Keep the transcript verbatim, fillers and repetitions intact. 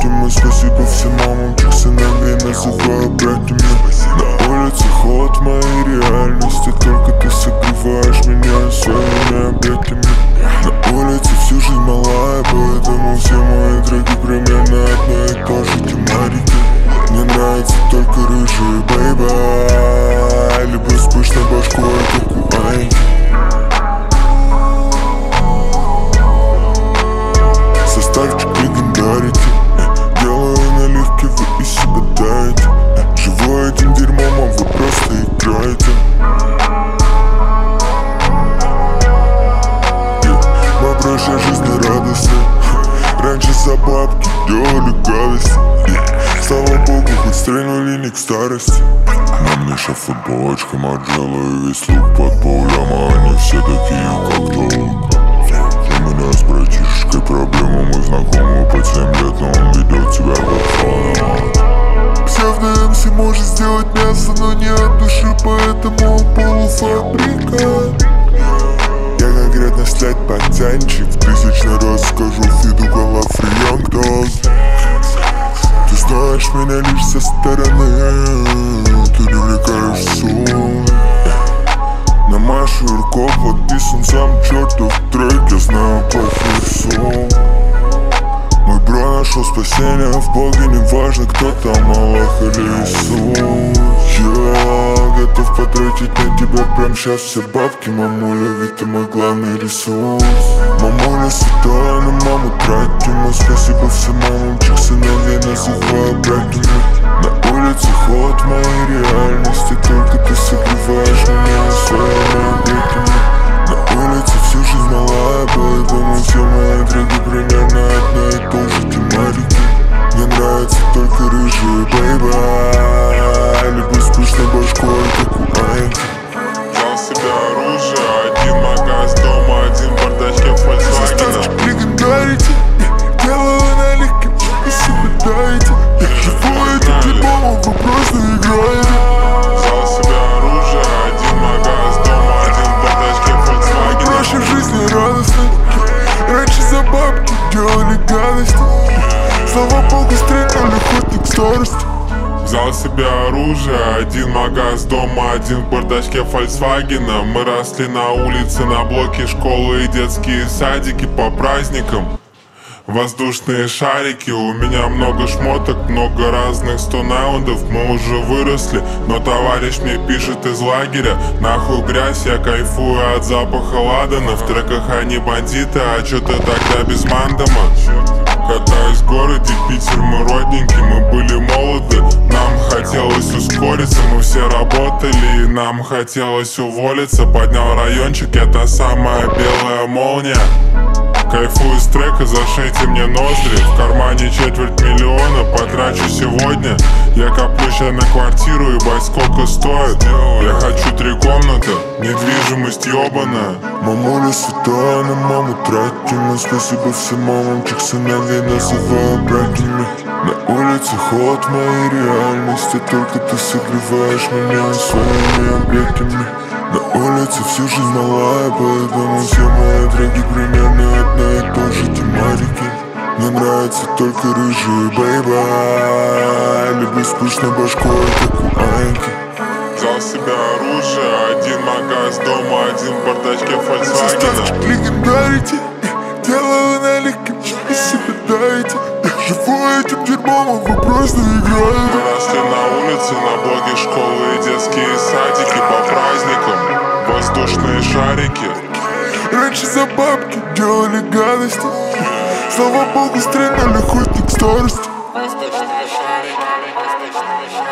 мы. Спасибо всем мамам, чьих сыновей называю братьями. На улице холод в моей реальности, только ты согреваешь меня своими объятиями. На улице всю жизнь малая, поэтому все мои треки примерно одно и то же тематики. Мне нравится только рыжие, бейба. Люблю с пышной башкой, как у Аньки. Составчик легендарики, делаю наливки, вы из себя даете. Живу этим дерьмом, а вы просто играете. Моя прошлая жизнь не радостная. Раньше за бабки делали гадости. Слава богу, хоть стрельнули не к старости. На мне шеф футболочка Марджелла и весь лук под полляма. Они все такие, как толк. У меня с братишечкой проблема, мы знакомы по семь лет, но он ведет себя как фанат. Псевдо-МС может сделать мясо, но не от души, поэтому он полуфабрикат. Я конкретно слять пацанчик, в тысячный раз скажу фиду Галафри Young Dog. Ты знаешь меня лишь со стороны, ты не влекаешь сон. На Машу Юрков подписан сам чертов трек, я знаю плохой сон. Мой бро нашел спасение в Боге, неважно кто там, Аллах или Иисус. Я готов потратить на тебя прям сейчас все бабки, мамуля, ведь ты мой главный ресурс. Мамуля святая, на маму тратим, но спасибо всем мамам, чьих сыновей называю братьями. На улице холод в моей реальности, только ты согреваешь меня своими объятиями. На улице всю жизнь малая, поэтому все мои треки примерно одно и то же тематики. Мне нравится только рыжие, бейба. Люблю с пышной башкой, как у Аньки. Взял себе оружие, один магаз дома, один в бардачке Volkswagen. Легендарите, делаю наливки, вы себе даете. Я живу этим дерьмом, а вы просто играете. Взял себе оружие, один магаз дома, один в бардачке Volkswagen. Прошлой жизни радостной, раньше за бабки делали гадости. Слава богу, стрельнули хоть не к старости. Взял себе оружие, один магаз дома, один в бардачке Volkswagen. Мы росли на улице, на блоке школы и детские садики по праздникам. Воздушные шарики, у меня много шмоток, много разных стонаундов. Мы уже выросли, но товарищ мне пишет из лагеря: нахуй грязь, я кайфую от запаха ладана. В треках они бандиты, а чё ты тогда без мандама? Катаюсь в городе, Питер мой родненький, мы были молоды. Нам хотелось ускориться, мы все работали, и нам хотелось уволиться. Поднял райончик, это самая белая молния. Кайфую с трека, зашейте мне ноздри. В кармане четверть миллиона, потрачу сегодня. Я коплю ща на квартиру, ебать сколько стоит. Я хочу три комнаты, недвижимость ёбаная. Мамуля святая, на маму тратим, но спасибо всем мамам, чьих сыновей называю братьями. На улице холод в моей реальности, только ты согреваешь меня своими объятиями. На улице всю жизнь малая, поэтому все мои треки примерно одно и то же тематики. Мне нравится только рыжие, бейба. Люблю с пышной башкой, как у Аньки. Взял себе оружие, один магаз дома, один в бардачке Volkswagen. Легендарите, делаю наливки, вы себе даете. Я живу этим дерьмом, а вы просто играете. Мы росли на улице, на блоке школы и детские садики по праздникам. Воздушные шарики. Раньше за бабки делали гадости. Слава богу, стрельнули хоть не к старости. Воздушные шарики, воздушные шарики.